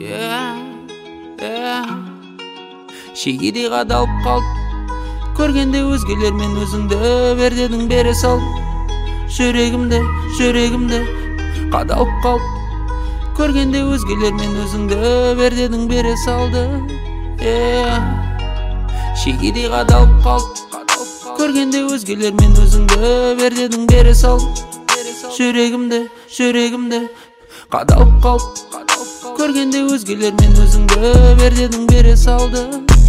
Шегедей қадалып қалды, көргенде өзгелермен өзіңді бер дедің, бере сал. Жүрегімді қадалып қалды, көргенде өзгелермен өзіңді бер дедің, бере салды. Шегедей қадалып қалды, көргенде өзгелермен өзіңді бер дедің, бере сал. Жүрегімді қадалып қалды, көргенде өзгелермен өзіңді бер дедің, бере салды.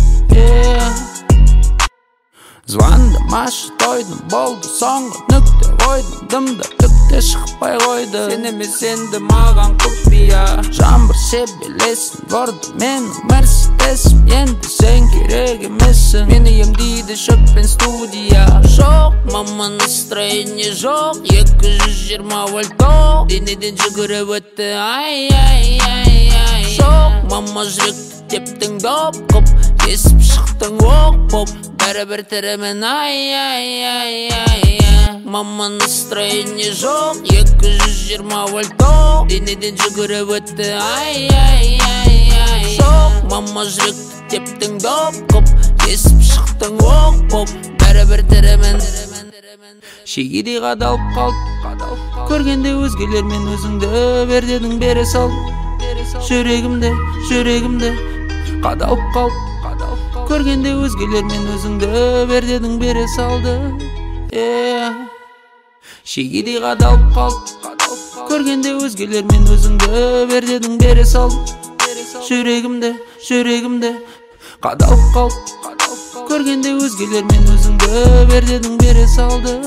Звондамашы, тойдым, болды соңғы нүкте қойдым, дымда түкте шықпай қойды. Сен емес енді маған құпия, жаңбыр себелесін бұрды менің мерседесім, енді сен керек емессің. Мені емдейді шөппен студия. Жоқ, мама, настроение жоқ, 220 вольт денеден жүгіріп өтті, ай. Жоқ, мама, жүректі тептің доп қып, есіп шықтың оқ боп, бәрібір тірімін, ай. Мама, настроение жоқ, 220 вольт денеден жүгіріп өтті, ай. Жоқ, мама, жүректі тептің доп қып, есіп шықтың оқ боп, бәрібір тірімін. Шегедей қадалып қалды, көргенде өзгелермен өзіңді бер дедің, бере сал. Жүрегімді қадалып қалды, көргенде өзгелермен өзіңді бер дедің, бере салды. Шегедей қадалып қалды, көргенде өзгелермен өзіңді бер дедің, бере сал. Жүрегімді қадалып қалды, көргенде өзгелермен өзіңді бер дедің, бере салды.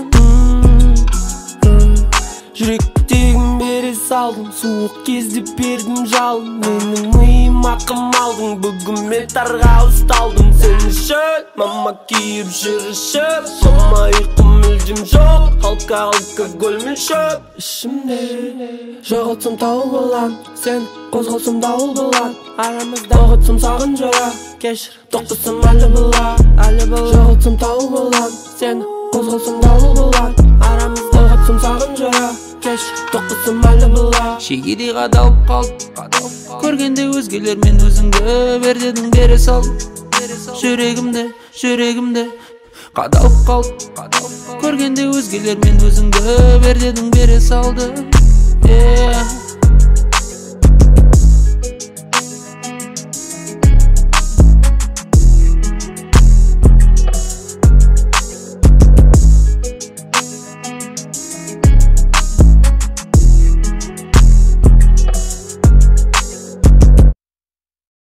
Жүректегім бере салдым, суық кезде бердім жалын. Менің миыма қамалдың, бүгін мен тарға ұсталдым. Сен үшін мама киіп жүр ішіп, мама ұйқым мүлдем жоқ, халка алкогольмен шөп ішімде. Жоғалтсам тауып алам, сен қозғалсам дауыл болады. Арамызда ұғытсам сағын жора, кешір тоқтасам әлі болады. Жоғалтсам тауып алам, сен қозғалсам дауыл болады. Арамызда ұғытсам сағын жора, тоқтасам әлі болады. Шегедей қадалып қалды, көргенде өзгелермен өзіңді бер дедің, бере сал. Жүрегімді қадалып қалды, көргенде өзгелермен өзіңді бер дедің, бере салды.